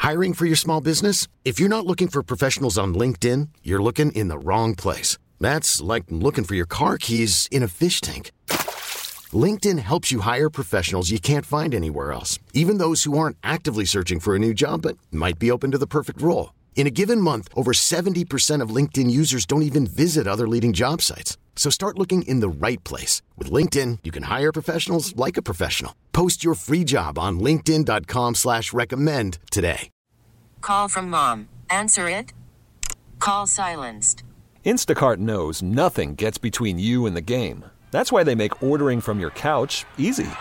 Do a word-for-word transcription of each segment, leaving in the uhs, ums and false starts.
Hiring for your small business? If you're not looking for professionals on LinkedIn, you're looking in the wrong place. That's like looking for your car keys in a fish tank. LinkedIn helps you hire professionals you can't find anywhere else, even those who aren't actively searching for a new job but might be open to the perfect role. In a given month, over seventy percent of LinkedIn users don't even visit other leading job sites. So start looking in the right place. With LinkedIn, you can hire professionals like a professional. Post your free job on linkedin.com slash recommend today. Call from mom. Answer it. Call silenced. Instacart knows nothing gets between you and the game. That's why they make ordering from your couch easy.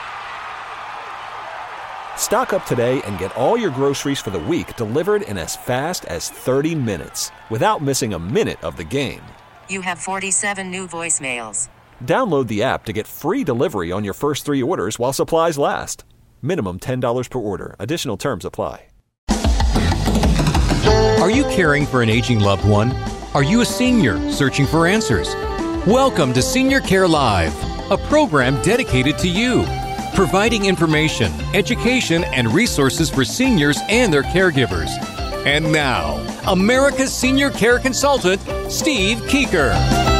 Stock up today and get all your groceries for the week delivered in as fast as thirty minutes without missing a minute of the game. You have forty-seven new voicemails. Download the app to get free delivery on your first three orders while supplies last. Minimum ten dollars per order. Additional terms apply. Are you caring for an aging loved one? Are you a senior searching for answers? Welcome to Senior Care Live, a program dedicated to you, providing information, education, and resources for seniors and their caregivers. And now, America's senior care consultant, Steve Keeker.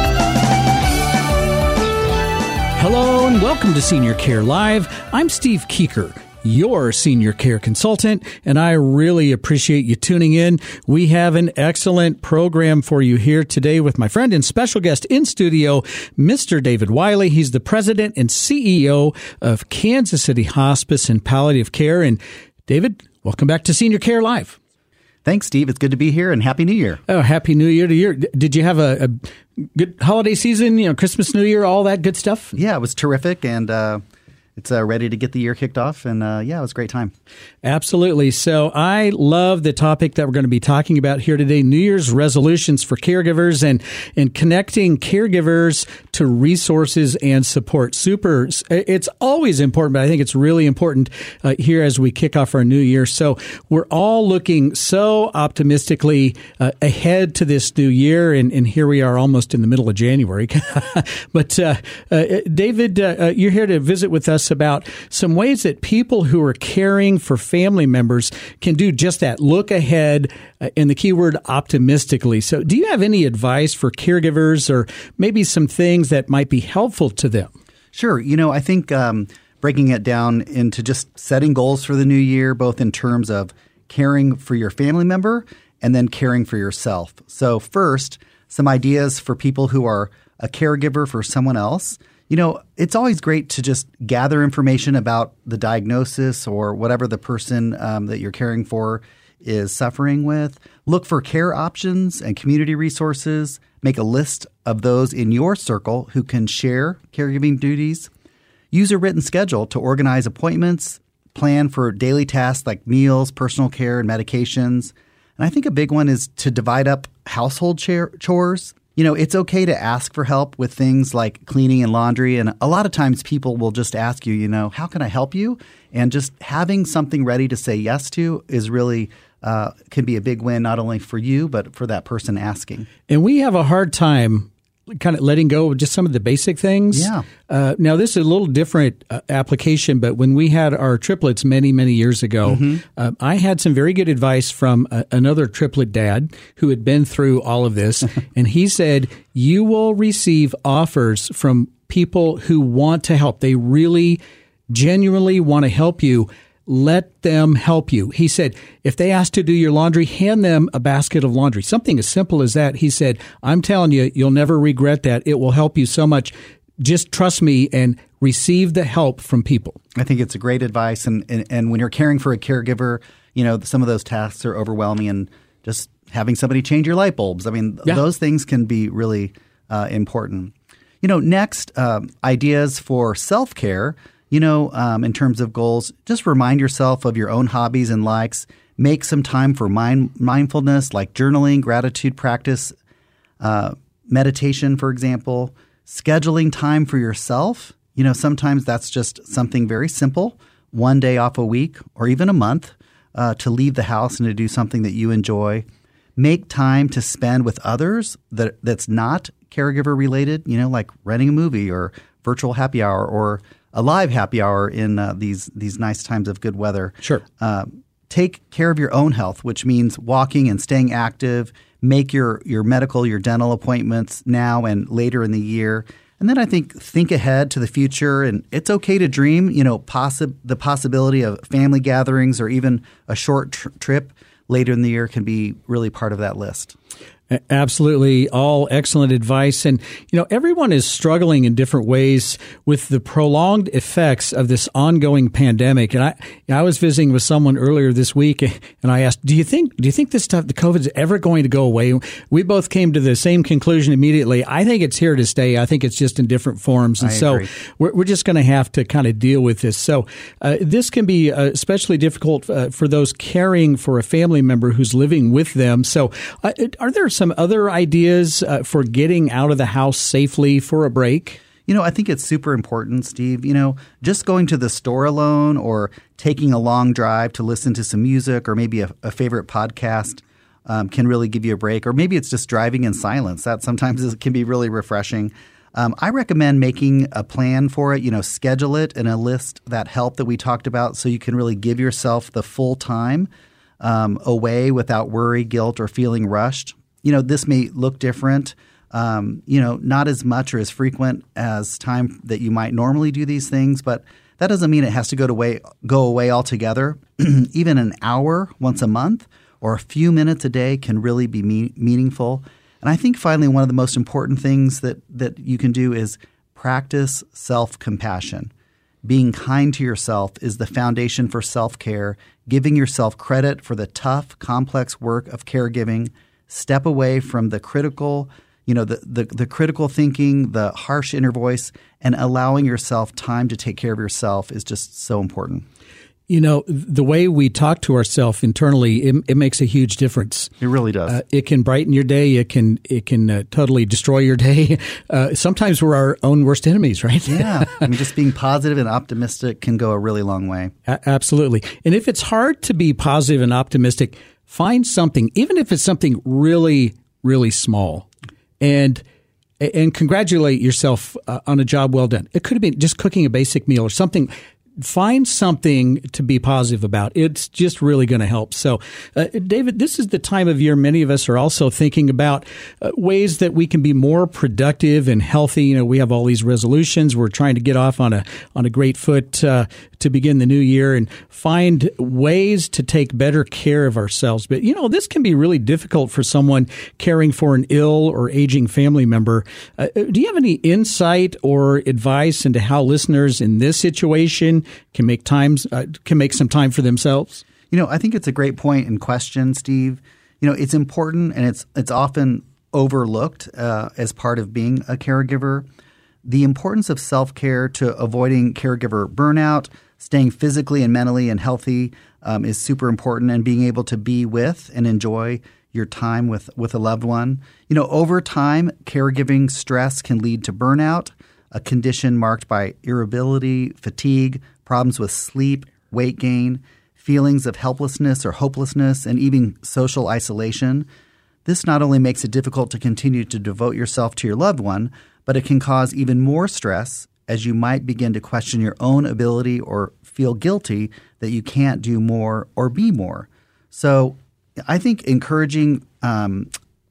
Hello and welcome to Senior Care Live. I'm Steve Keeker, your senior care consultant, and I really appreciate you tuning in. We have an excellent program for you here today with my friend and special guest in studio, Mister David Wiley. He's the president and C E O of Kansas City Hospice and Palliative Care. And David, welcome back to Senior Care Live. Thanks, Steve. It's good to be here, and Happy New Year. Oh, Happy New Year to you. Did you have a, a good holiday season, you know, Christmas, New Year, all that good stuff? Yeah, it was terrific, and uh, it's uh, ready to get the year kicked off, and uh, yeah, it was a great time. Absolutely. So I love the topic that we're going to be talking about here today, New Year's resolutions for caregivers and, and connecting caregivers to resources and support. Super. It's always important, but I think it's really important uh, here as we kick off our new year. So we're all looking so optimistically uh, ahead to this new year, and, and here we are almost in the middle of January. But uh, uh, David, uh, you're here to visit with us about some ways that people who are caring for family members can do just that, look ahead, uh, and the keyword optimistically. So do you have any advice for caregivers or maybe some things that might be helpful to them? Sure. You know, I think um, breaking it down into just setting goals for the new year, both in terms of caring for your family member and then caring for yourself. So first, some ideas for people who are a caregiver for someone else. You know, it's always great to just gather information about the diagnosis or whatever the person um, that you're caring for is suffering with. Look for care options and community resources. Make a list of those in your circle who can share caregiving duties. Use a written schedule to organize appointments. Plan for daily tasks like meals, personal care, and medications. And I think a big one is to divide up household chores. You know, it's okay to ask for help with things like cleaning and laundry. And a lot of times people will just ask you, you know, how can I help you? And just having something ready to say yes to is really uh, can be a big win, not only for you, but for that person asking. And we have a hard time kind of letting go of just some of the basic things. Yeah. Uh, now, this is a little different uh, application, but when we had our triplets many, many years ago, mm-hmm. uh, I had some very good advice from uh, another triplet dad who had been through all of this. And he said, you will receive offers from people who want to help. They really genuinely want to help you. Let them help you. He said, if they ask to do your laundry, hand them a basket of laundry. Something as simple as that. He said, I'm telling you, you'll never regret that. It will help you so much. Just trust me and receive the help from people. I think it's a great advice. And, and, and when you're caring for a caregiver, you know, some of those tasks are overwhelming, and just having somebody change your light bulbs. I mean, yeah. those things can be really uh, important. You know, next, um, ideas for self-care. You know, um, in terms of goals, just remind yourself of your own hobbies and likes. Make some time for mind, mindfulness, like journaling, gratitude practice, uh, meditation, for example. Scheduling time for yourself. You know, sometimes that's just something very simple, one day off a week or even a month uh, to leave the house and to do something that you enjoy. Make time to spend with others that that's not caregiver related, you know, like renting a movie or virtual happy hour or a live happy hour in uh, these these nice times of good weather. Sure. Uh, take care of your own health, which means walking and staying active. Make your, your medical, your dental appointments now and later in the year. And then I think think ahead to the future, and it's okay to dream. You know, possi- the possibility of family gatherings or even a short tr- trip later in the year can be really part of that list. Absolutely. All excellent advice. And, you know, everyone is struggling in different ways with the prolonged effects of this ongoing pandemic. And I, I was visiting with someone earlier this week, and I asked, do you think, do you think this stuff, the COVID is ever going to go away? We both came to the same conclusion immediately. I think it's here to stay. I think it's just in different forms. And I so agree. we're, we're just going to have to kind of deal with this. So uh, this can be uh, especially difficult uh, for those caring for a family member who's living with them. So uh, are there some other ideas uh, for getting out of the house safely for a break? You know, I think it's super important, Steve. You know, just going to the store alone or taking a long drive to listen to some music or maybe a, a favorite podcast um, can really give you a break. Or maybe it's just driving in silence. That sometimes is, can be really refreshing. Um, I recommend making a plan for it, you know, schedule it and enlist that help that we talked about so you can really give yourself the full time um, away without worry, guilt, or feeling rushed. You know, this may look different, um, you know, not as much or as frequent as time that you might normally do these things, but that doesn't mean it has to go to way, go away altogether. Even an hour once a month or a few minutes a day can really be me- meaningful. And I think finally one of the most important things that, that you can do is practice self-compassion. Being kind to yourself is the foundation for self-care, giving yourself credit for the tough, complex work of caregiving. Step away from the critical, you know, the, the the critical thinking, the harsh inner voice, and allowing yourself time to take care of yourself is just so important. You know, the way we talk to ourselves internally, it, it makes a huge difference. It really does. Uh, it can brighten your day. It can it can uh, totally destroy your day. Uh, sometimes we're our own worst enemies, right? Yeah. I mean, just being positive and optimistic can go a really long way. A- absolutely. And if it's hard to be positive and optimistic, find something, even if it's something really, really small, and and congratulate yourself uh, on a job well done. It could have been just cooking a basic meal or something. Find something to be positive about. It's just really going to help. So, uh, David, this is the time of year many of us are also thinking about uh, ways that we can be more productive and healthy. You know, we have all these resolutions. We're trying to get off on a on a great foot uh, to begin the new year and find ways to take better care of ourselves. But, you know, this can be really difficult for someone caring for an ill or aging family member. Uh, do you have any insight or advice into how listeners in this situation can make times uh, can make some time for themselves? You know, I think it's a great point and question, Steve. You know, it's important and it's it's often overlooked uh, as part of being a caregiver. The importance of self-care to avoiding caregiver burnout, staying physically and mentally and healthy um, is super important, and being able to be with and enjoy your time with, with a loved one. You know, over time, caregiving stress can lead to burnout, a condition marked by irritability, fatigue, problems with sleep, weight gain, feelings of helplessness or hopelessness, and even social isolation. This not only makes it difficult to continue to devote yourself to your loved one, but it can cause even more stress as you might begin to question your own ability or feel guilty that you can't do more or be more. So I think encouraging um,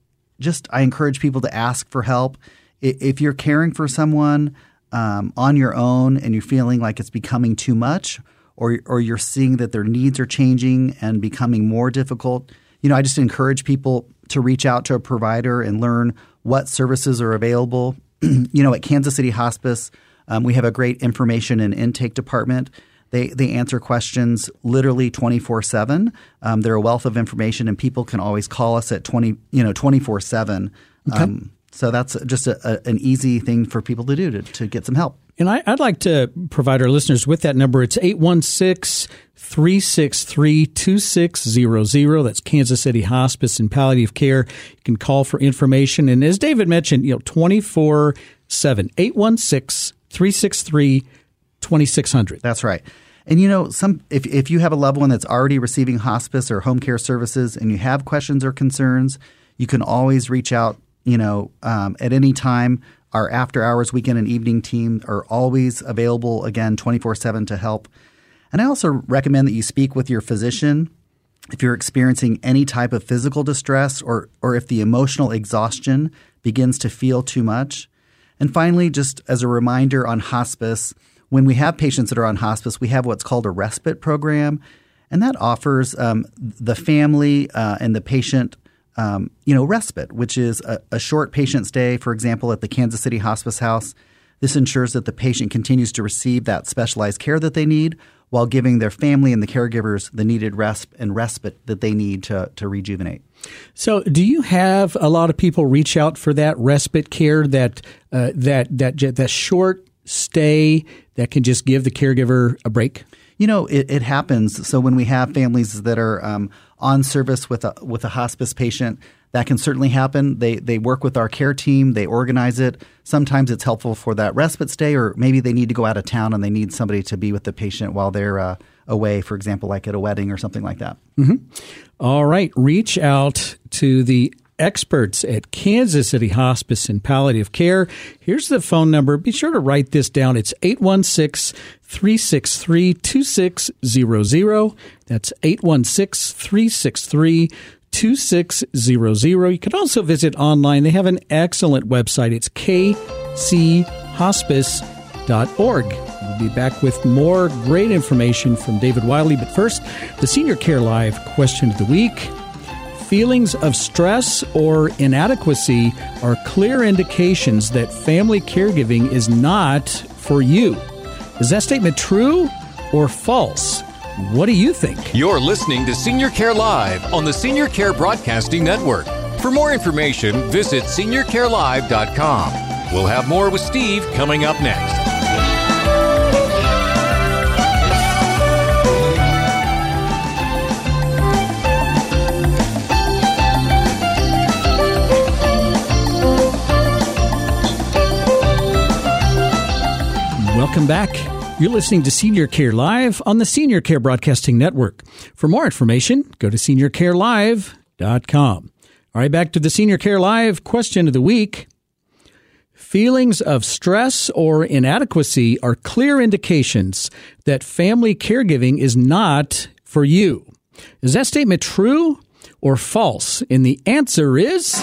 – just I encourage people to ask for help. If you're caring for someone um, on your own and you're feeling like it's becoming too much, or or you're seeing that their needs are changing and becoming more difficult, you know, I just encourage people to reach out to a provider and learn what services are available. You know, at Kansas City Hospice, um, we have a great information and intake department. They they answer questions literally twenty-four seven. Um, they're a wealth of information, and people can always call us at twenty you know twenty-four seven. Okay. Um, so that's just a, a, an easy thing for people to do to, to get some help. And I, I'd like to provide our listeners with that number. It's eight one six, three six three, two six zero zero. That's Kansas City Hospice and Palliative Care. You can call for information. And as David mentioned, you know, twenty-four seven, eight one six, three six three, two six zero zero. That's right. And, you know, some if, if you have a loved one that's already receiving hospice or home care services and you have questions or concerns, you can always reach out, you know, um, at any time. Our after-hours weekend and evening team are always available, again, twenty-four seven to help. And I also recommend that you speak with your physician if you're experiencing any type of physical distress or, or if the emotional exhaustion begins to feel too much. And finally, just as a reminder on hospice, when we have patients that are on hospice, we have what's called a respite program, and that offers um, the family uh, and the patient um, you know, respite, which is a, a short patient stay, for example, at the Kansas City Hospice House. This ensures that the patient continues to receive that specialized care that they need while giving their family and the caregivers the needed rest and respite that they need to, to rejuvenate. So do you have a lot of people reach out for that respite care, that uh, that that that short stay that can just give the caregiver a break? You know, it, it happens. So when we have families that are um, on service with a with a hospice patient, that can certainly happen. They they work with our care team. They organize it. Sometimes it's helpful for that respite stay, or maybe they need to go out of town and they need somebody to be with the patient while they're uh, away, for example, like at a wedding or something like that. Mm-hmm. All right. Reach out to the experts at Kansas City Hospice and Palliative Care. Here's the phone number. Be sure to write this down. It's eight one six, three six three, two six zero zero. That's eight one six, three six three, two six zero zero. You can also visit online. They have an excellent website. It's k c hospice dot org. We'll be back with more great information from David Wiley. But first, the Senior Care Live question of the week. Feelings of stress or inadequacy are clear indications that family caregiving is not for you. Is that statement true or false? What do you think? You're listening to Senior Care Live on the Senior Care Broadcasting Network. For more information, visit senior care live dot com. We'll have more with Steve coming up next. Welcome back. You're listening to Senior Care Live on the Senior Care Broadcasting Network. For more information, go to senior care live dot com. All right, back to the Senior Care Live question of the week. Feelings of stress or inadequacy are clear indications that family caregiving is not for you. Is that statement true or false? And the answer is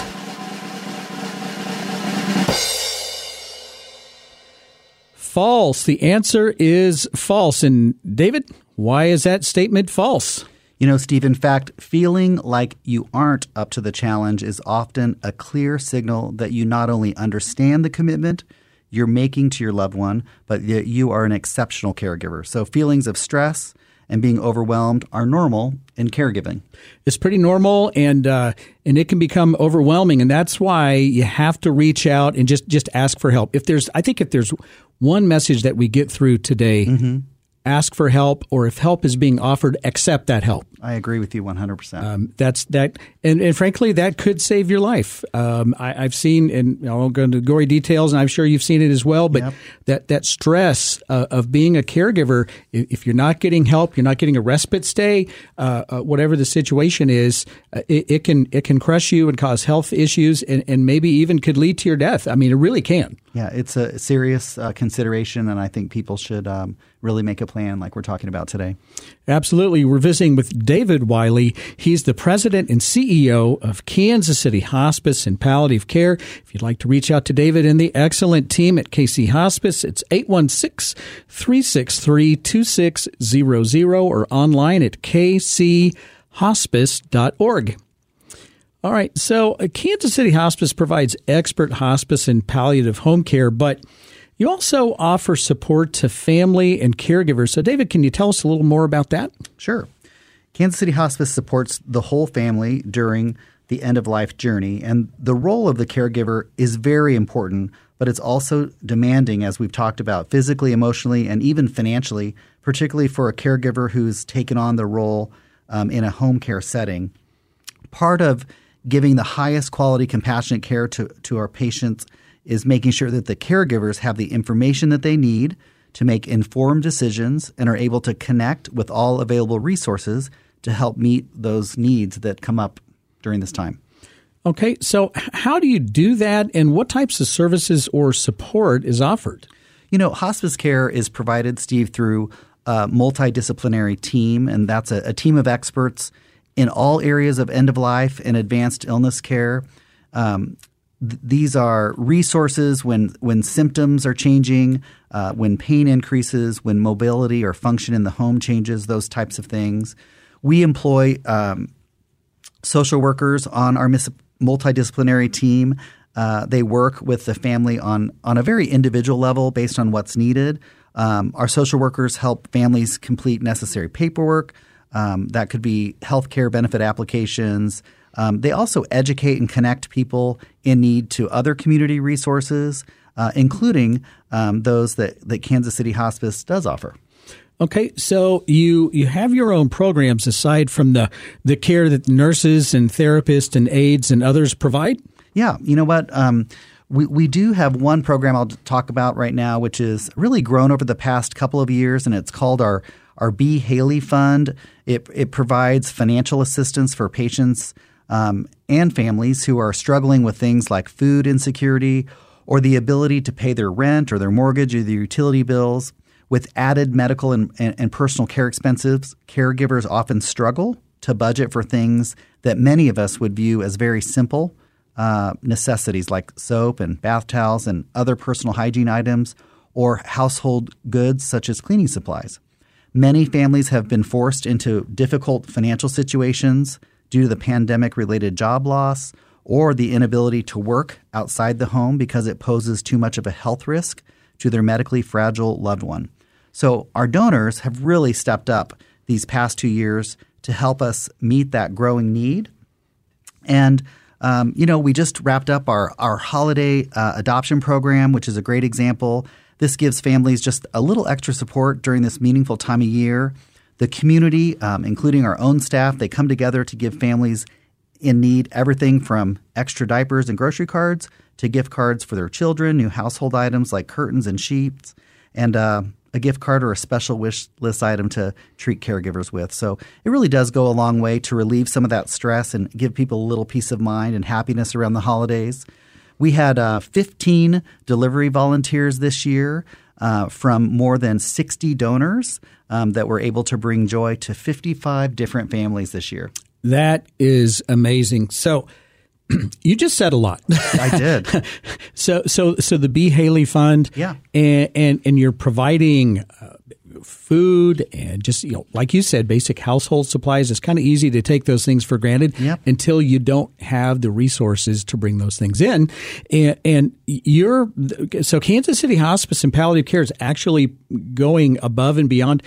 false. The answer is false. And David, why is that statement false? You know, Steve, in fact, feeling like you aren't up to the challenge is often a clear signal that you not only understand the commitment you're making to your loved one, but that you are an exceptional caregiver. So feelings of stress and being overwhelmed are normal in caregiving. It's pretty normal, and uh, and it can become overwhelming, and that's why you have to reach out and just, just ask for help. If there's, I think if there's one message that we get through today, mm-hmm. ask for help, or if help is being offered, accept that help. I agree with you one hundred percent. Um, that's that, and, and frankly, that could save your life. Um, I, I've seen, and I won't go into gory details, and I'm sure you've seen it as well. But yep. that that stress uh, of being a caregiver, if you're not getting help, you're not getting a respite stay, uh, uh, whatever the situation is, uh, it, it can it can crush you and cause health issues, and, and maybe even could lead to your death. I mean, it really can. Yeah, it's a serious uh, consideration, and I think people should um, really make a plan like we're talking about today. Absolutely. We're visiting with David Wiley. He's the president and C E O of Kansas City Hospice and Palliative Care. If you'd like to reach out to David and the excellent team at K C Hospice, it's eight one six, three six three, two six zero zero or online at k c hospice dot org. All right, so uh, Kansas City Hospice provides expert hospice and palliative home care, but you also offer support to family and caregivers. So, David, can you tell us a little more about that? Sure. Kansas City Hospice supports the whole family during the end-of-life journey, and the role of the caregiver is very important, but it's also demanding, as we've talked about, physically, emotionally, and even financially, particularly for a caregiver who's taken on the role um, in a home care setting. Part of giving the highest quality compassionate care to, to our patients is making sure that the caregivers have the information that they need to make informed decisions and are able to connect with all available resources to help meet those needs that come up during this time. Okay, so how do you do that, and what types of services or support is offered? You know, hospice care is provided, Steve, through a multidisciplinary team, and that's a, a team of experts in all areas of end of life and advanced illness care. Um, th- these are resources when when symptoms are changing, uh, when pain increases, when mobility or function in the home changes, those types of things. We employ um, social workers on our mis- multidisciplinary team. Uh, they work with the family on on a very individual level based on what's needed. Um, our social workers help families complete necessary paperwork. Um, that could be healthcare benefit applications. Um, they also educate and connect people in need to other community resources, uh, including um, those that, that Kansas City Hospice does offer. Okay, so you you have your own programs aside from the, the care that nurses and therapists and aides and others provide? Yeah, you know what? Um, we, we do have one program I'll talk about right now, which is really grown over the past couple of years, and it's called our Our B. Haley Fund. It it provides financial assistance for patients um, and families who are struggling with things like food insecurity or the ability to pay their rent or their mortgage or their utility bills. With added medical and, and, and personal care expenses, caregivers often struggle to budget for things that many of us would view as very simple uh, necessities like soap and bath towels and other personal hygiene items or household goods such as cleaning supplies. Many families have been forced into difficult financial situations due to the pandemic-related job loss or the inability to work outside the home because it poses too much of a health risk to their medically fragile loved one. So our donors have really stepped up these past two years to help us meet that growing need. And, um, you know, we just wrapped up our, our holiday uh, adoption program, which is a great example. This gives families just a little extra support during this meaningful time of year. The community, um, including our own staff, they come together to give families in need everything from extra diapers and grocery cards to gift cards for their children, new household items like curtains and sheets, and uh, a gift card or a special wish list item to treat caregivers with. So it really does go a long way to relieve some of that stress and give people a little peace of mind and happiness around the holidays. We had uh, fifteen delivery volunteers this year uh, from more than sixty donors um, that were able to bring joy to fifty-five different families this year. That is amazing. So you just said a lot. I did. so so so the B. Haley Fund, yeah, and and, and you're providing uh, food and just, you know, like you said, basic household supplies. It's kind of easy to take those things for granted yep. until you don't have the resources to bring those things in. And, and you're so Kansas City Hospice and Palliative Care is actually going above and beyond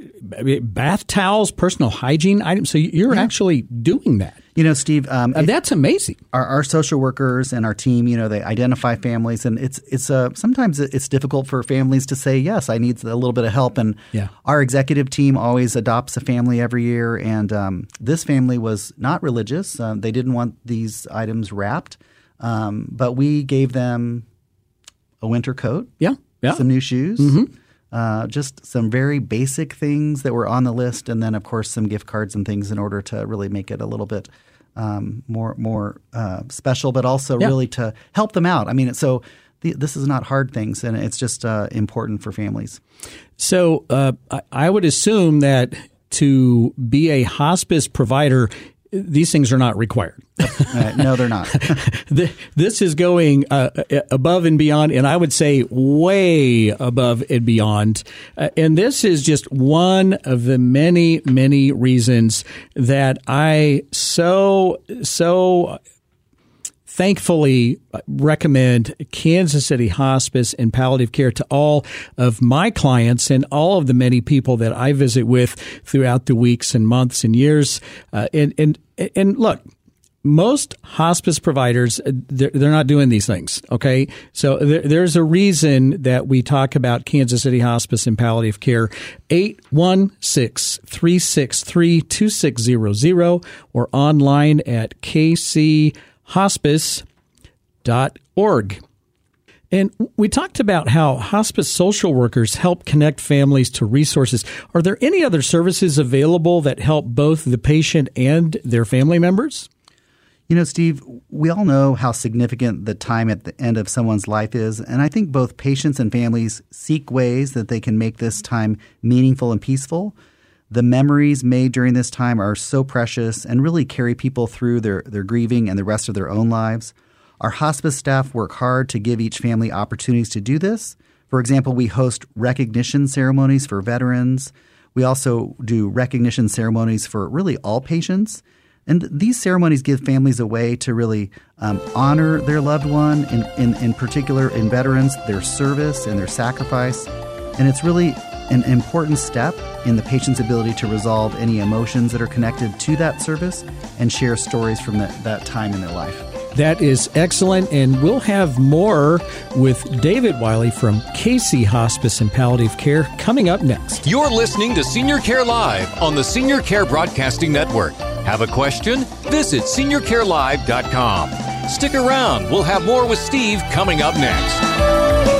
bath towels, personal hygiene items. So you're yeah. actually doing that. You know, Steve, um, uh, that's amazing. Our, our social workers and our team, you know, they identify families, and it's it's uh, sometimes it's difficult for families to say, yes, I need a little bit of help. And yeah. our executive team always adopts a family every year. And um, this family was not religious. Uh, they didn't want these items wrapped, um, but we gave them a winter coat, yeah, yeah. some new shoes. Mm-hmm. Uh, just some very basic things that were on the list, and then, of course, some gift cards and things in order to really make it a little bit um, more more uh, special, but also yeah. really to help them out. I mean, so the, this is not hard things, and it's just uh, important for families. So uh, I, I would assume that to be a hospice provider, these things are not required. uh, no, they're not. This is going uh, above and beyond, and I would say way above and beyond. Uh, and this is just one of the many, many reasons that I so, so thankfully recommend Kansas City Hospice and Palliative Care to all of my clients and all of the many people that I visit with throughout the weeks and months and years. Uh, and, and, and look, most hospice providers, they're, they're not doing these things, okay? So there, there's a reason that we talk about Kansas City Hospice and Palliative Care. eight one six, three six three, two six zero zero or online at k c hospice dot org. And we talked about how hospice social workers help connect families to resources. Are there any other services available that help both the patient and their family members? You know, Steve, we all know how significant the time at the end of someone's life is, and I think both patients and families seek ways that they can make this time meaningful and peaceful. The memories made during this time are so precious and really carry people through their, their grieving and the rest of their own lives. Our hospice staff work hard to give each family opportunities to do this. For example, we host recognition ceremonies for veterans. We also do recognition ceremonies for really all patients. And these ceremonies give families a way to really um, honor their loved one, in, in, in particular in veterans, their service and their sacrifice. And it's really an important step in the patient's ability to resolve any emotions that are connected to that service and share stories from that, that time in their life. That is excellent, and we'll have more with David Wiley from Casey Hospice and Palliative Care coming up next. You're listening to Senior Care Live on the Senior Care Broadcasting Network. Have a question? Visit senior care live dot com. Stick around. We'll have more with Steve coming up next.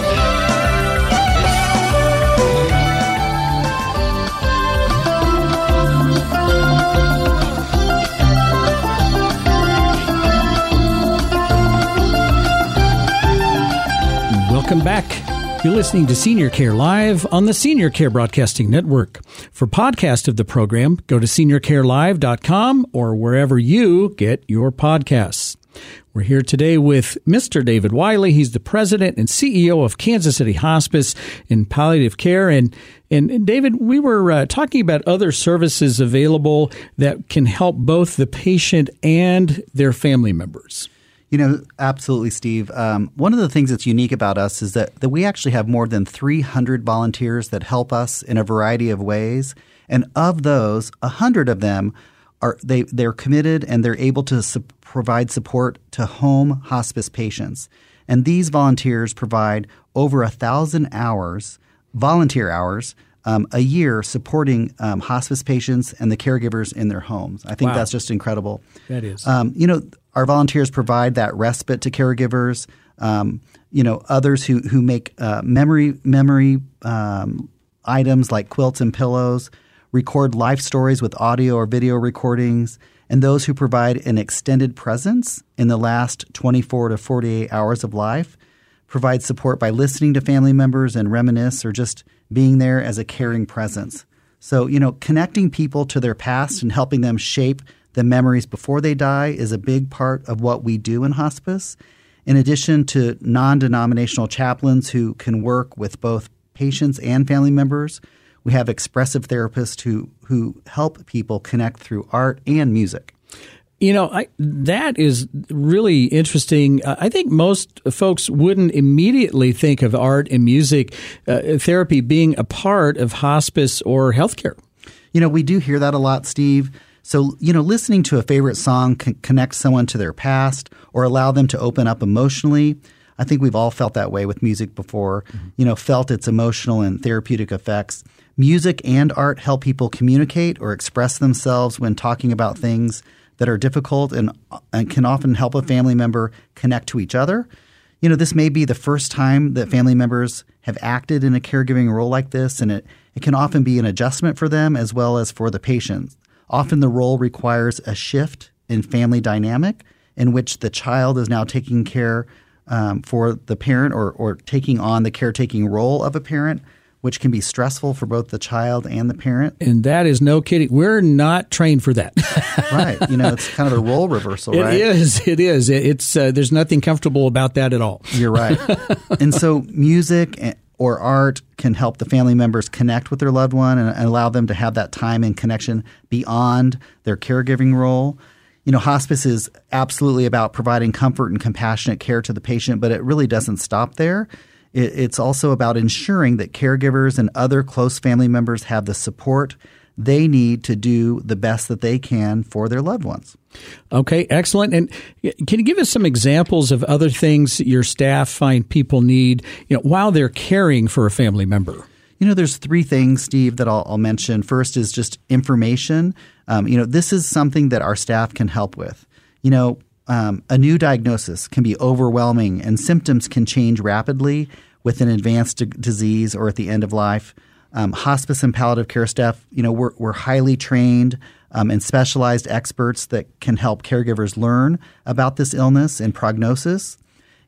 Welcome back. You're listening to Senior Care Live on the Senior Care Broadcasting Network. For podcast of the program, go to senior care live dot com or wherever you get your podcasts. We're here today with Mister David Wiley. He's the president and C E O of Kansas City Hospice and Palliative Care. And, and David, we were uh, talking about other services available that can help both the patient and their family members. You know, absolutely, Steve. Um, one of the things that's unique about us is that, that we actually have more than three hundred volunteers that help us in a variety of ways. And of those, one hundred of them are they, they're committed and they're able to su- provide support to home hospice patients. And these volunteers provide over one thousand hours, volunteer hours, um, a year supporting um, hospice patients and the caregivers in their homes. I think Wow. that's just incredible. That is. Um, you know, our volunteers provide that respite to caregivers. Um, you know, others who who make uh, memory memory um, items like quilts and pillows, record life stories with audio or video recordings, and those who provide an extended presence in the last twenty-four to forty-eight hours of life, provide support by listening to family members and reminisce or just being there as a caring presence. So, you know, connecting people to their past and helping them shape the memories before they die is a big part of what we do in hospice. In addition to non-denominational chaplains who can work with both patients and family members, we have expressive therapists who, who help people connect through art and music. You know, I, that is really interesting. Uh, I think most folks wouldn't immediately think of art and music uh, therapy being a part of hospice or healthcare. You know, we do hear that a lot, Steve. So, you know, listening to a favorite song can connect someone to their past or allow them to open up emotionally. I think we've all felt that way with music before, mm-hmm. you know, felt its emotional and therapeutic effects. Music and art help people communicate or express themselves when talking about things that are difficult and, and can often help a family member connect to each other. You know, this may be the first time that family members have acted in a caregiving role like this, and it, it can often be an adjustment for them as well as for the patient. Often the role requires a shift in family dynamic in which the child is now taking care um, for the parent or, or taking on the caretaking role of a parent, which can be stressful for both the child and the parent. And that is no kidding. We're not trained for that. Right. You know, it's kind of a role reversal, right? It is. It is. It's uh, there's nothing comfortable about that at all. You're right. And so music or art can help the family members connect with their loved one and allow them to have that time and connection beyond their caregiving role. You know, hospice is absolutely about providing comfort and compassionate care to the patient, but it really doesn't stop there. It's also about ensuring that caregivers and other close family members have the support they need to do the best that they can for their loved ones. Okay, excellent. And can you give us some examples of other things your staff find people need, you know, while they're caring for a family member? You know, there's three things, Steve, that I'll, I'll mention. First is just information. Um, you know, this is something that our staff can help with. You know, Um, a new diagnosis can be overwhelming and symptoms can change rapidly with an advanced d- disease or at the end of life. Um, hospice and palliative care staff, you know, we're, we're highly trained um, and specialized experts that can help caregivers learn about this illness and prognosis.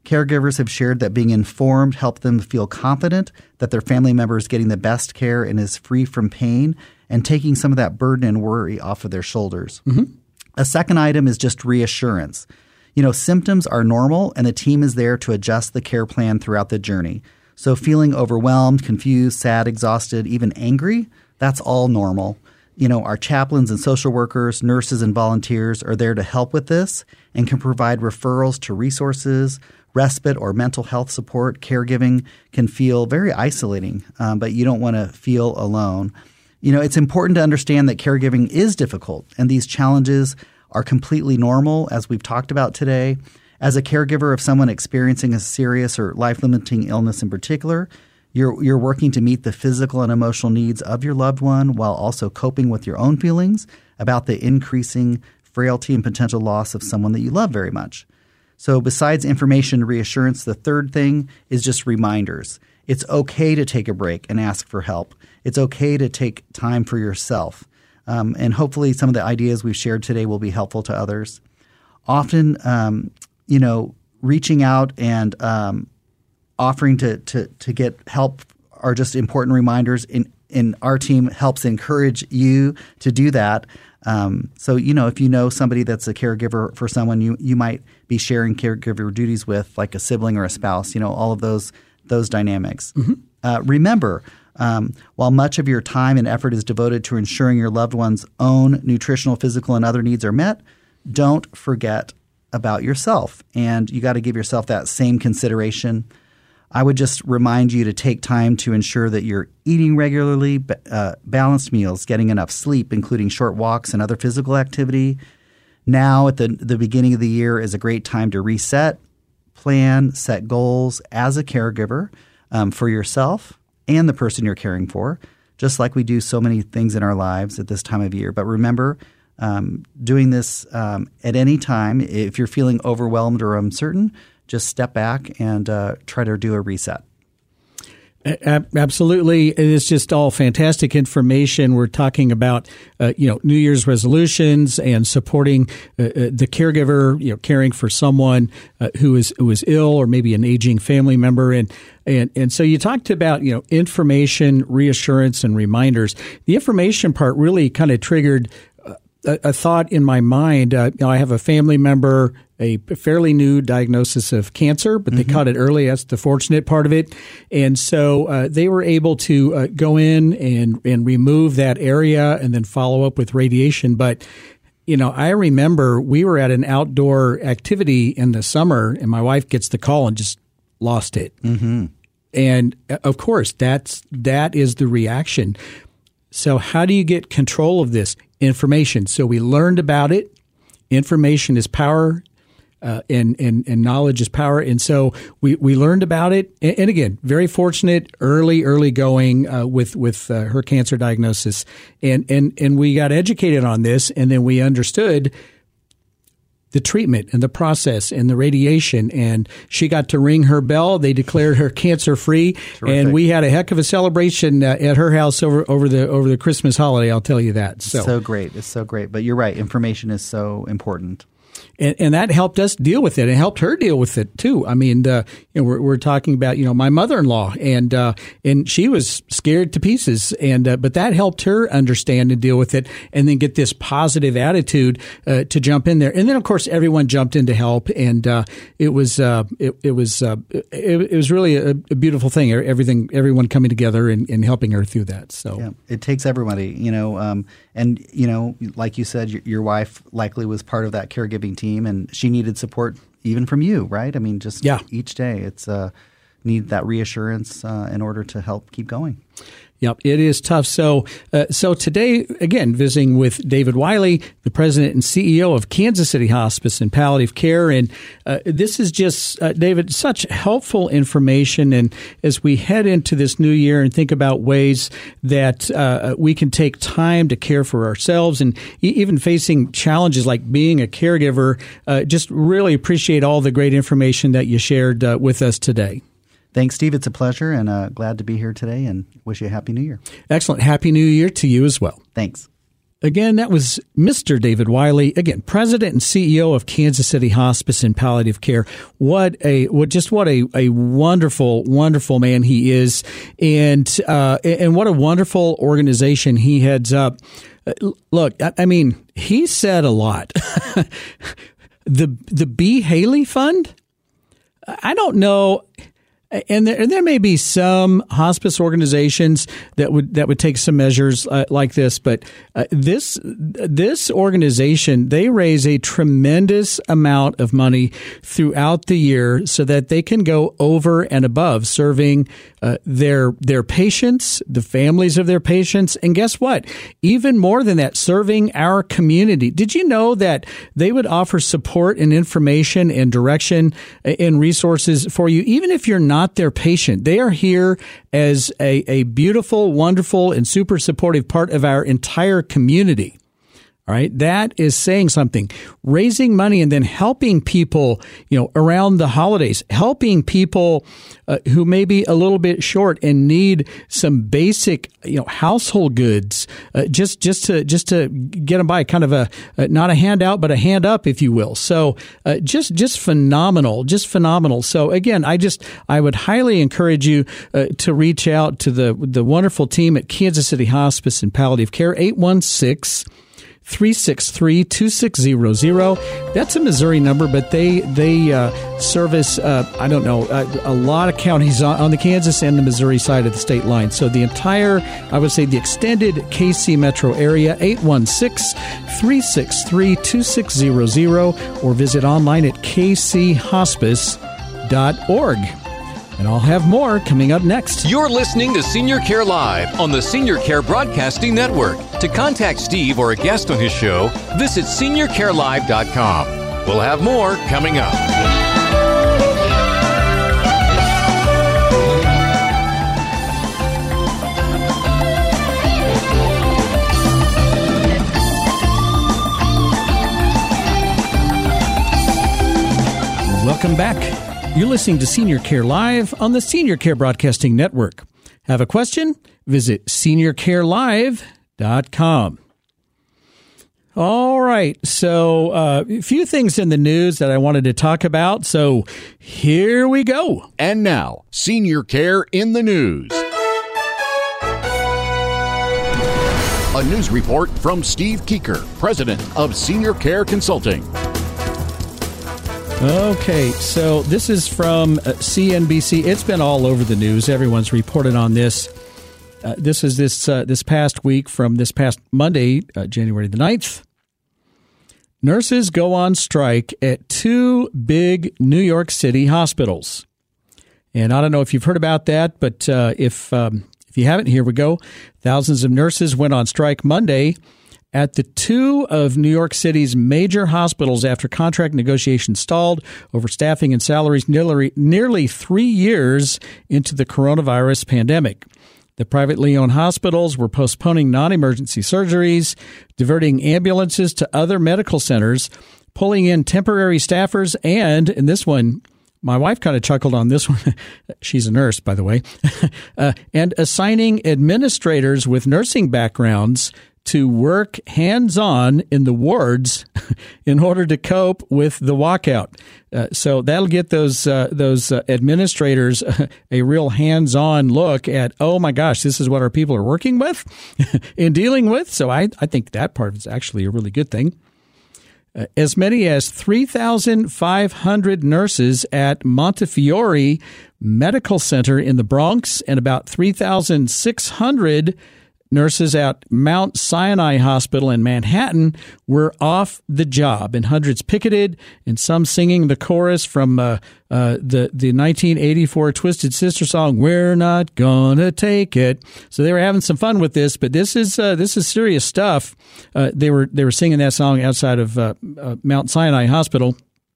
Caregivers have shared that being informed helped them feel confident that their family member is getting the best care and is free from pain, and taking some of that burden and worry off of their shoulders. Mm-hmm. A second item is just reassurance. You know, symptoms are normal, and the team is there to adjust the care plan throughout the journey. So feeling overwhelmed, confused, sad, exhausted, even angry, that's all normal. You know, our chaplains and social workers, nurses and volunteers are there to help with this and can provide referrals to resources, respite or mental health support. Caregiving can feel very isolating, um, but you don't want to feel alone. You know, it's important to understand that caregiving is difficult, and these challenges are completely normal, as we've talked about today. As a caregiver of someone experiencing a serious or life-limiting illness in particular, you're you're working to meet the physical and emotional needs of your loved one while also coping with your own feelings about the increasing frailty and potential loss of someone that you love very much. So besides information and reassurance, the third thing is just reminders. It's okay to take a break and ask for help. It's okay to take time for yourself. Um, and hopefully some of the ideas we've shared today will be helpful to others. Often, um, you know, reaching out and um, offering to, to to get help are just important reminders. In, in our team helps encourage you to do that. Um, so, you know, if you know somebody that's a caregiver for someone you, you might be sharing caregiver duties with, like a sibling or a spouse, you know, all of those those dynamics. Mm-hmm. Uh, remember, um, while much of your time and effort is devoted to ensuring your loved one's own nutritional, physical, and other needs are met, don't forget about yourself. And you got to give yourself that same consideration. I would just remind you to take time to ensure that you're eating regularly, uh, balanced meals, getting enough sleep, including short walks and other physical activity. Now at the, the beginning of the year is a great time to reset, plan, set goals as a caregiver um, for yourself and the person you're caring for, just like we do so many things in our lives at this time of year. But remember, um, doing this um, at any time, if you're feeling overwhelmed or uncertain, just step back and uh, try to do a reset. Absolutely. It is just all fantastic information. We're talking about, uh, you know, New Year's resolutions and supporting uh, the caregiver, you know, caring for someone uh, who is who is ill or maybe an aging family member. And, and, and so you talked about, you know, information, reassurance, and reminders. The information part really kind of triggered a, a thought in my mind. Uh, you know, I have a family member, a fairly new diagnosis of cancer, but they mm-hmm. caught it early. That's the fortunate part of it. And so uh, they were able to uh, go in and, and remove that area and then follow up with radiation. But, you know, I remember we were at an outdoor activity in the summer and my wife gets the call and just lost it. Mm-hmm. And of course, that's, that is the reaction. So how do you get control of this information? So we learned about it. Information is power. Uh, and, and, and knowledge is power. And so we, we learned about it. And, and again, very fortunate, early, early going uh, with, with uh, her cancer diagnosis. And, and, and we got educated on this, and then we understood the treatment and the process and the radiation. And she got to ring her bell. They declared her cancer free. And we had a heck of a celebration uh, at her house over, over the over the Christmas holiday, I'll tell you that. So, so great. It's so great. But you're right. Information is so important. And, and that helped us deal with it. It helped her deal with it too. I mean, uh, you know, we're, we're talking about, you know, my mother-in-law, and uh, and she was scared to pieces, and uh, but that helped her understand and deal with it, and then get this positive attitude uh, to jump in there. And then, of course, everyone jumped in to help, and uh, it was uh, it, it was uh, it, it was really a, a beautiful thing. Everything, everyone coming together and, and helping her through that. So yeah, it takes everybody, you know, um, and you know, like you said, your, your wife likely was part of that caregiving team, and she needed support even from you, right? I mean, just yeah. each day it's uh, need that reassurance uh, in order to help keep going. Yep, it is tough. So, uh, so today, again, visiting with David Wiley, the president and C E O of Kansas City Hospice and Palliative Care, and uh, this is just, uh, David, such helpful information. And as we head into this new year and think about ways that uh, we can take time to care for ourselves, and e- even facing challenges like being a caregiver, uh, just really appreciate all the great information that you shared uh, with us today. Thanks, Steve. It's a pleasure, and uh, glad to be here today, and wish you a Happy New Year. Excellent. Happy New Year to you as well. Thanks. Again, that was Mister David Wiley, again, president and C E O of Kansas City Hospice and Palliative Care. What a, what just what a, a wonderful, wonderful man he is. And, uh, and what a wonderful organization he heads up. Look, I, I mean, he said a lot. the, the B. Haley Fund? I don't know. And there, and there may be some hospice organizations that would that would take some measures uh, like this, but uh, this this organization, they raise a tremendous amount of money throughout the year so that they can go over and above serving uh, their their patients, the families of their patients, and guess what? Even more than that, serving our community. Did you know that they would offer support and information and direction and resources for you, even if you're not their patient? They are here as a, a beautiful, wonderful, and super supportive part of our entire community. All right. That is saying something. Raising money and then helping people, you know, around the holidays, helping people uh, who may be a little bit short and need some basic, you know, household goods, uh, just, just to, just to get them by, kind of a, uh, not a handout, but a hand up, if you will. So, uh, just, just phenomenal, just phenomenal. So again, I just, I would highly encourage you uh, to reach out to the, the wonderful team at Kansas City Hospice and Palliative Care, eight one six, three six three, two six zero zero. That's a Missouri number, but they they uh, service, uh, I don't know, uh, a lot of counties on, on the Kansas and the Missouri side of the state line. So the entire, I would say the extended K C metro area, eight one six, three six three, two six zero zero, or visit online at k c hospice dot org. And I'll have more coming up next. You're listening to Senior Care Live on the Senior Care Broadcasting Network. To contact Steve or a guest on his show, visit senior care live dot com. We'll have more coming up. Welcome back. You're listening to Senior Care Live on the Senior Care Broadcasting Network. Have a question? Visit senior care live dot com. All right. So uh, a few things in the news that I wanted to talk about. So here we go. And now, Senior Care in the News. A news report from Steve Keeker, president of Senior Care Consulting. Okay, so this is from uh, C N B C. It's been all over the news. Everyone's reported on this. Uh, this is this uh, this past week from this past Monday, uh, January the ninth. Nurses go on strike at two big New York City hospitals. And I don't know if you've heard about that, but uh, if um, if you haven't, here we go. Thousands of nurses went on strike Monday at the two of New York City's major hospitals after contract negotiations stalled over staffing and salaries nearly, nearly three years into the coronavirus pandemic. The privately owned hospitals were postponing non-emergency surgeries, diverting ambulances to other medical centers, pulling in temporary staffers, and, in this one, my wife kind of chuckled on this one. She's a nurse, by the way, uh, and assigning administrators with nursing backgrounds to work hands-on in the wards in order to cope with the walkout. Uh, so that'll get those uh, those uh, administrators uh, a real hands-on look at, oh my gosh, this is what our people are working with and dealing with. So I, I think that part is actually a really good thing. Uh, as many as three thousand five hundred nurses at Montefiore Medical Center in the Bronx and about three thousand six hundred nurses at Mount Sinai Hospital in Manhattan were off the job, and hundreds picketed, and some singing the chorus from uh, uh, the the nineteen eighty-four Twisted Sister song, "We're Not Gonna Take It." So they were having some fun with this, but this is uh, this is serious stuff. Uh, they were they were singing that song outside of uh, uh, Mount Sinai Hospital.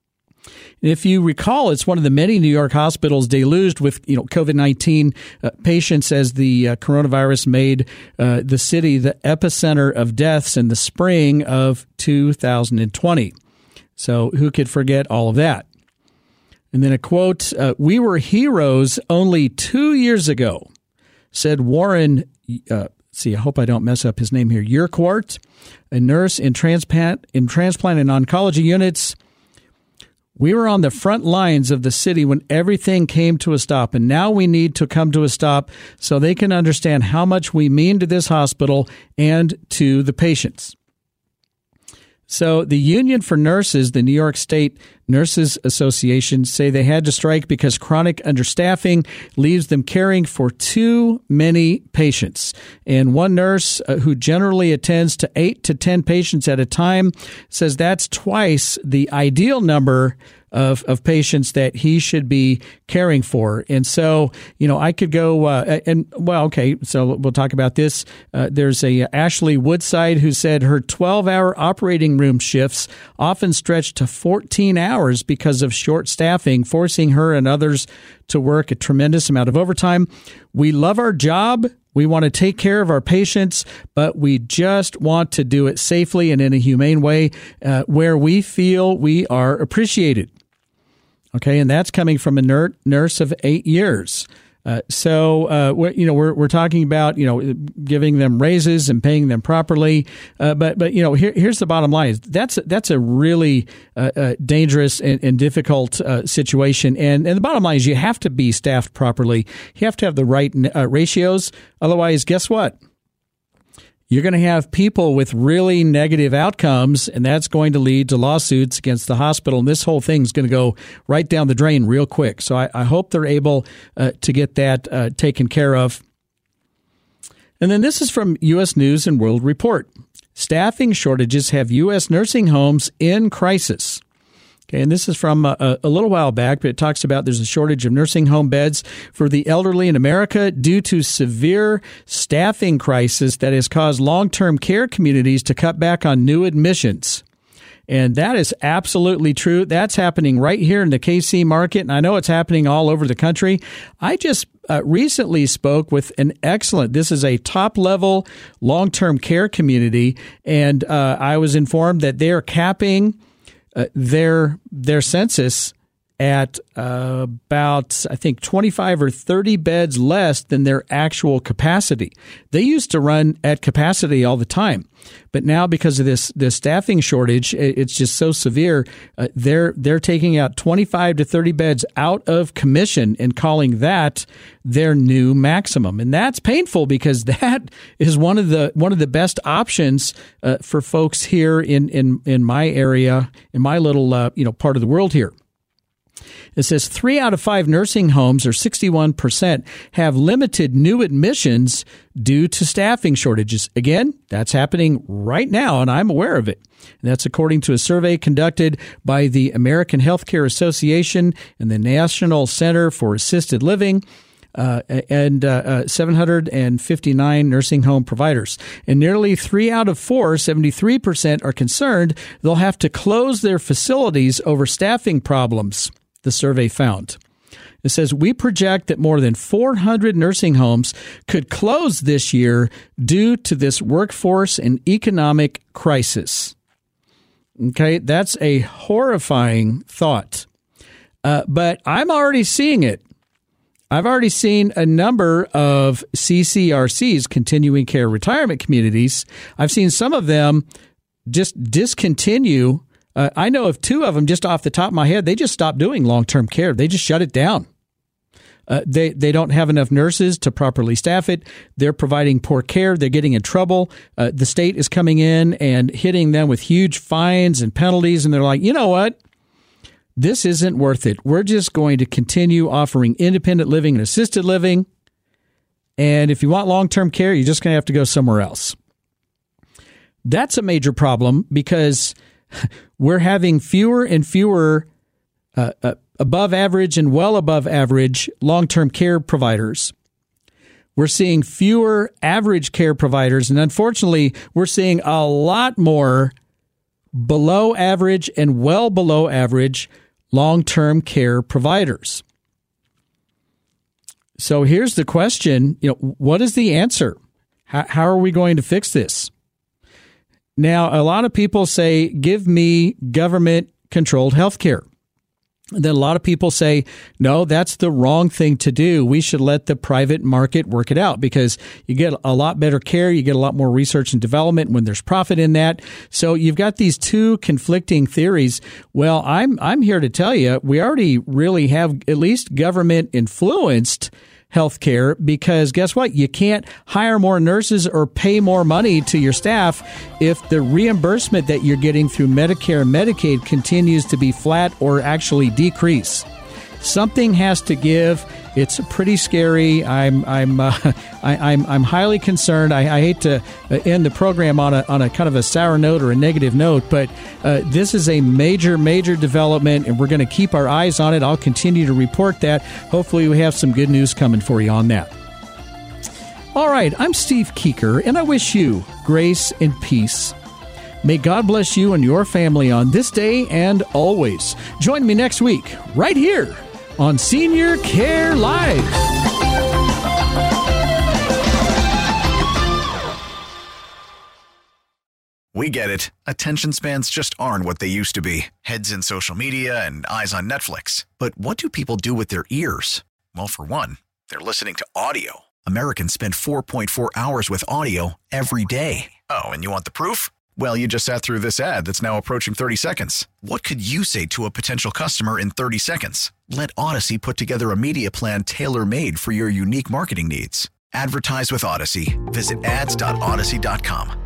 If you recall, it's one of the many New York hospitals deluged with, you know, COVID nineteen uh, patients as the uh, coronavirus made uh, the city the epicenter of deaths in the spring of two thousand twenty. So who could forget all of that? And then a quote, uh, "We were heroes only two years ago," said Warren uh, let's see, I hope I don't mess up his name here, Urquhart, a nurse in transplant, in transplant and oncology units. We were on the front lines of the city when everything came to a stop, and now we need to come to a stop so they can understand how much we mean to this hospital and to the patients. So the Union for Nurses, the New York State Nurses Association, say they had to strike because chronic understaffing leaves them caring for too many patients. And one nurse uh, who generally attends to eight to ten patients at a time says that's twice the ideal number of, of patients that he should be caring for. And so, you know, I could go uh, and, well, okay, so we'll talk about this. Uh, there's a uh, Ashley Woodside who said her twelve-hour operating room shifts often stretch to fourteen hours because of short staffing, forcing her and others to work a tremendous amount of overtime. We love our job. We want to take care of our patients, but we just want to do it safely and in a humane way uh, where we feel we are appreciated. Okay, and that's coming from a ner- nurse of eight years. Uh, so, uh, we're, you know, we're we're talking about, you know, giving them raises and paying them properly. Uh, but, but you know, here, here's the bottom line. That's, that's a really uh, uh, dangerous and, and difficult uh, situation. And, and the bottom line is you have to be staffed properly. You have to have the right uh, ratios. Otherwise, guess what? You're going to have people with really negative outcomes, and that's going to lead to lawsuits against the hospital. And this whole thing is going to go right down the drain real quick. So I, I hope they're able uh, to get that uh, taken care of. And then this is from U S News and World Report. Staffing shortages have U S nursing homes in crisis. Okay, and this is from a, a little while back, but it talks about there's a shortage of nursing home beds for the elderly in America due to severe staffing crisis that has caused long-term care communities to cut back on new admissions. And that is absolutely true. That's happening right here in the K C market, and I know it's happening all over the country. I just uh, recently spoke with an excellent, this is a top-level long-term care community, and uh, I was informed that they're capping Uh, their their census at uh, about, I think, twenty-five or thirty beds less than their actual capacity. They used to run at capacity all the time, but now because of this this staffing shortage, it's just so severe. Uh, they're they're taking out twenty-five to thirty beds out of commission and calling that their new maximum, and that's painful because that is one of the one of the best options uh, for folks here in in in my area, in my little uh, you know part of the world here. It says three out of five nursing homes, or sixty-one percent, have limited new admissions due to staffing shortages. Again, that's happening right now, and I'm aware of it. And that's according to a survey conducted by the American Healthcare Association and the National Center for Assisted Living. Uh, and uh, uh, seven hundred fifty-nine nursing home providers. And nearly three out of four, seventy-three percent, are concerned they'll have to close their facilities over staffing problems, the survey found. It says, we project that more than four hundred nursing homes could close this year due to this workforce and economic crisis. Okay, that's a horrifying thought. Uh, but I'm already seeing it. I've already seen a number of C C R Cs, continuing care retirement communities. I've seen some of them just discontinue. Uh, I know of two of them just off the top of my head. They just stopped doing long-term care. They just shut it down. Uh, they, they don't have enough nurses to properly staff it. They're providing poor care. They're getting in trouble. Uh, the state is coming in and hitting them with huge fines and penalties. And they're like, you know what? This isn't worth it. We're just going to continue offering independent living and assisted living. And if you want long-term care, you're just going to have to go somewhere else. That's a major problem because we're having fewer and fewer uh, uh, above average and well above average long-term care providers. We're seeing fewer average care providers. And unfortunately, we're seeing a lot more below average and well below average long-term care providers. So here's the question, you know, what is the answer? How, how are we going to fix this? Now, a lot of people say, give me government-controlled health care. Then a lot of people say, no, that's the wrong thing to do. We should let the private market work it out because you get a lot better care. You get a lot more research and development when there's profit in that. So you've got these two conflicting theories. Well, I'm, I'm here to tell you, we already really have at least government influenced healthcare, because guess what? You can't hire more nurses or pay more money to your staff if the reimbursement that you're getting through Medicare and Medicaid continues to be flat or actually decrease. Something has to give. It's pretty scary. I'm I'm uh, I, I'm I'm highly concerned. I, I hate to end the program on a on a kind of a sour note or a negative note, but uh, this is a major major development, and we're going to keep our eyes on it. I'll continue to report that. Hopefully, we have some good news coming for you on that. All right, I'm Steve Keeker, and I wish you grace and peace. May God bless you and your family on this day and always. Join me next week right here on Senior Care Live. We get it. Attention spans just aren't what they used to be. Heads in social media and eyes on Netflix. But what do people do with their ears? Well, for one, they're listening to audio. Americans spend four point four hours with audio every day. Oh, and you want the proof? Well, you just sat through this ad that's now approaching thirty seconds. What could you say to a potential customer in thirty seconds? Let Odyssey put together a media plan tailor-made for your unique marketing needs. Advertise with Odyssey. Visit ads dot odyssey dot com.